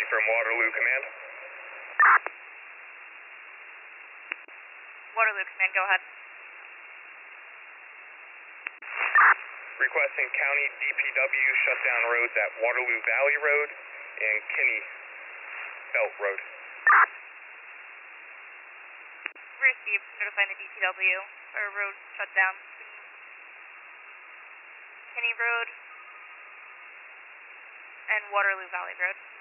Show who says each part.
Speaker 1: from Waterloo Command.
Speaker 2: Waterloo Command, go ahead.
Speaker 1: Requesting County DPW shut down roads at Waterloo Valley Road and Kinney Belt Road.
Speaker 2: Received, notifying the DPW for a road shut down. Kinney Road and Waterloo Valley Road.